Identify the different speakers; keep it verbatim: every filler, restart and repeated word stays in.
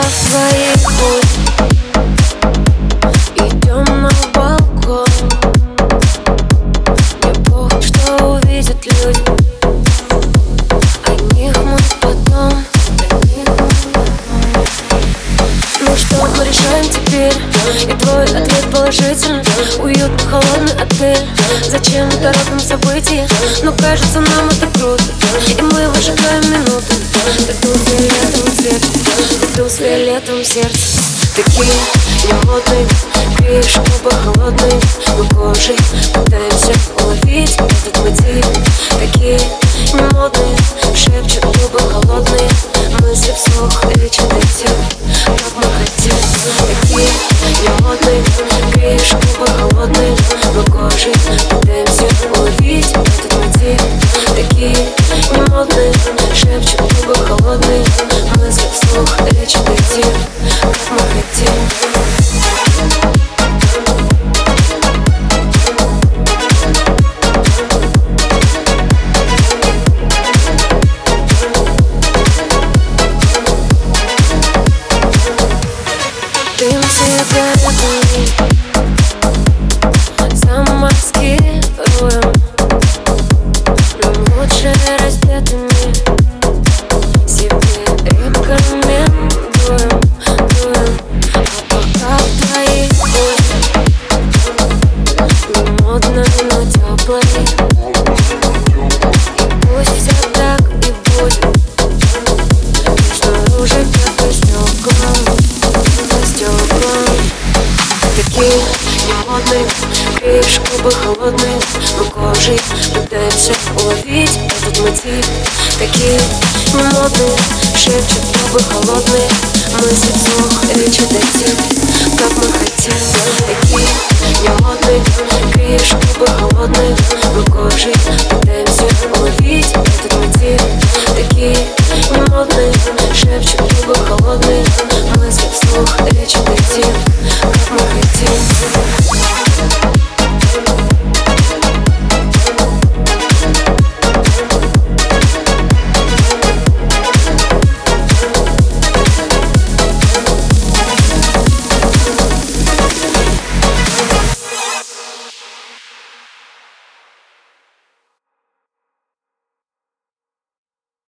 Speaker 1: в твоей путь. Идем на балкон. Мне похуй, что увидят люди. О них мы потом. Ну что мы решаем теперь? И твой ответ положительный. Уютный холодный отель. Зачем торопим события? Но кажется, нам это круто. И мы выжигаем минуты. Тату с фиолетовым цветом, тату с фиолетовым сердцем. Такие немодные, греешь губы холодные. Мы кожей пытаемся уловить этот мотив. Такие немодные, шепчут губы холодные. Мысли вслух речи дайте, как мы хотим. Такие немодные, греешь губы холодные. Мы кожей пытаемся уловить этот мотив. Такие немодные, шепчут губы холодные. Мысли вслух речи дайте, как мы хотим. Дым сигаретный, замаскируем. Мы лучше раздетыми себе рекомендуем, дуем. А пока в твоей коже не модно, но теплой. И пусть все так и будет. Снаружи как по стеклам. Такие немодные, греешь губы холодные. Мы кожей пытаемся уловить этот мотив. Такие немодные, шепчут губы холодные.